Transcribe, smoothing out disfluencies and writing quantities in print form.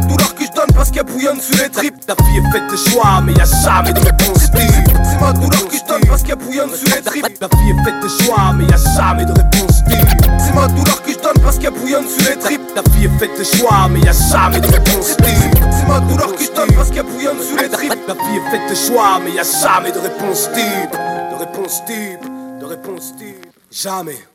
ma douleur que je donne parce qu'elle bouillonne sous les tripes. Ta fille est faite de choix mais y'a jamais de réponse type. C'est ma douleur que je donne parce qu'elle bouillonne sous les tripes. Ta fille est faite de choix mais y'a jamais de réponse type. C'est ma douleur que je donne parce qu'elle bouillonne sous les tripes. Ta fille est faite de choix mais y'a jamais de réponse type. C'est ma douleur que je donne parce qu'elle bouillonne sous les tripes. Ta fille est faite de choix mais y'a jamais de réponse type. De réponse type, de réponse type. Jamais.